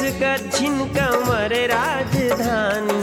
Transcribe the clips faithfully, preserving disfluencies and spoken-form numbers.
गच्छिन कमर राजधानी,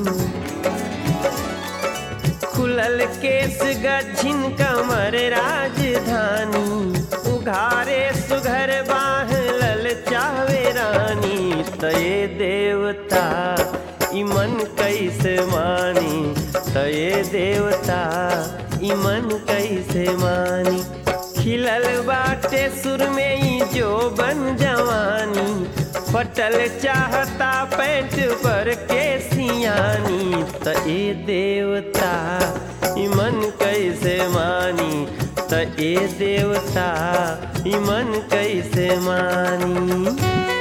खुलल केस गच्छिन कमर राजधानी, उघारे सुघर बाह ललचावे रानी। तये देवता इमन कैसे मानी, तये देवता इमन कैसे मानी। खिलल बाटे सुर में ही जो बन जवानी, फटल चाहता पैंट पर के सियानी। त ए देवता इमन कैसे मानी, त ए देवता इमन कैसे मानी।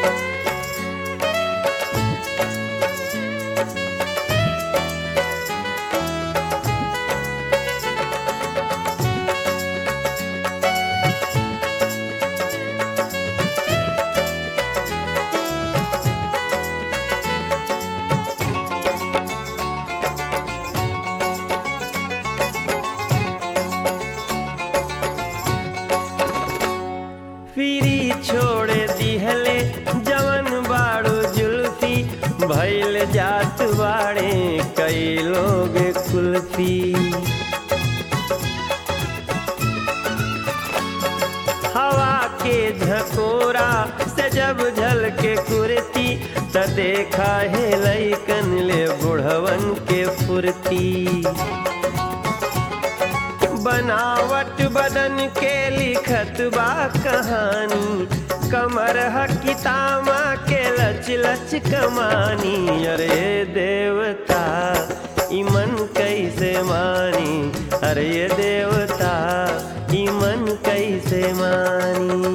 फिरी छोड़ दिहले जवन बाड़ो जुल्फी, भइल जात बाड़े कई लोग कुल्फी। हवा के झकोरा से जब झलके कुर्ती, त देखा है लइकन ले बुढ़वन के फुर्ती। बनावट बदन के लिखत बा कहानी, कमर हकितामा के लच लच कमानी। अरे देवता इमन कैसे मानी, अरे देवता इमन कैसे मानी।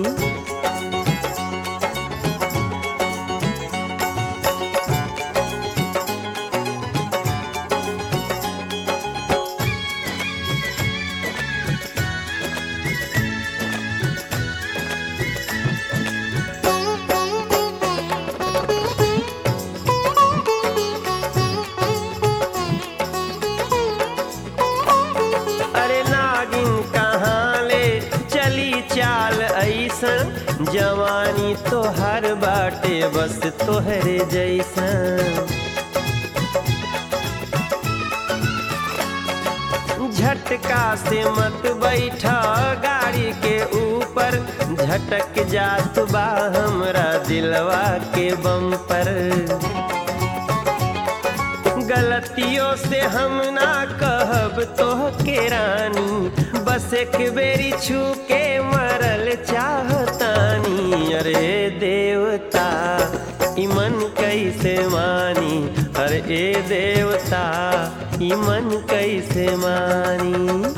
चाल ऐसन जवानी तो हर बाटे बस तोहरे जैसन। झटका से मत बैठा गाड़ी के ऊपर, झटक जात बा हमरा दिलवा के बम्पर। गलतियों से हम ना कहब तोह के रानी, बस एक बेरी छू के मरल चाहतानी। अरे देवता इमन कैसे मानी, अरे ए देवता इमन कैसे मानी।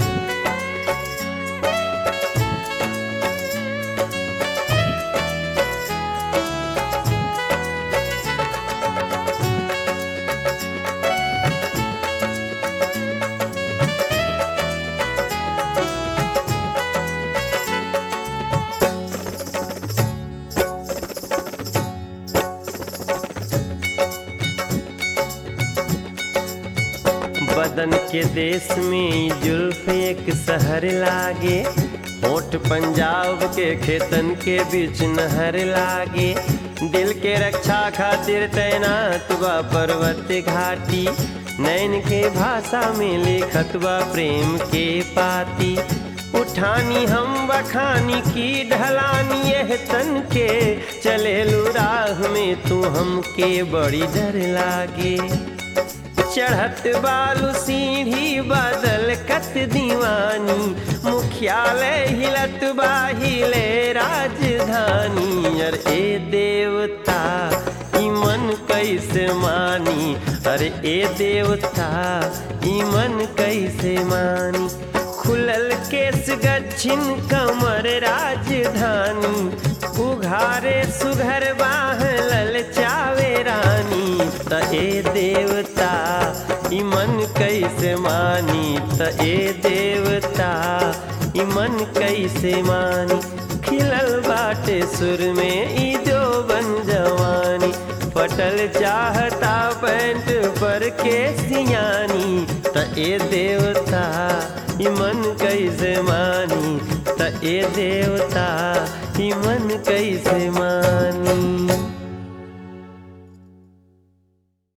बदन के देश में जुल्फ एक शहर लागे, होठ पंजाब के खेतन के बीच नहर लागे। दिल के रक्षा खातिर तैनात बा पर्वत घाटी, नैन के भाषा में लिखत बा प्रेम के पाती। उठानी हम बखानी की ढलानी यह तन के, चलेलू राह में तू हमके बड़ी डर लागे। चढ़त बालू सीढ़ी बादल कत दीवानी, मुख्यालय हिलत बाहिले राजधानी। अरे ए देवता इमन कैसे मानी, अरे ए देवता इमन कैसे मानी। खुलल केस गच्छिन कमर राजधानी, उघारे सुघर बाह ललचावे रानी। त ए देवता इमन कैसे मानी, त ए देवता इमन कैसे मानी। खिलल बाटे सुर में ई जो बन जवानी, फटल चाहता पैंट पर के सियानी। त ए देवता इमन कैसे मानी, त ए देवता इमन कैसे मानी।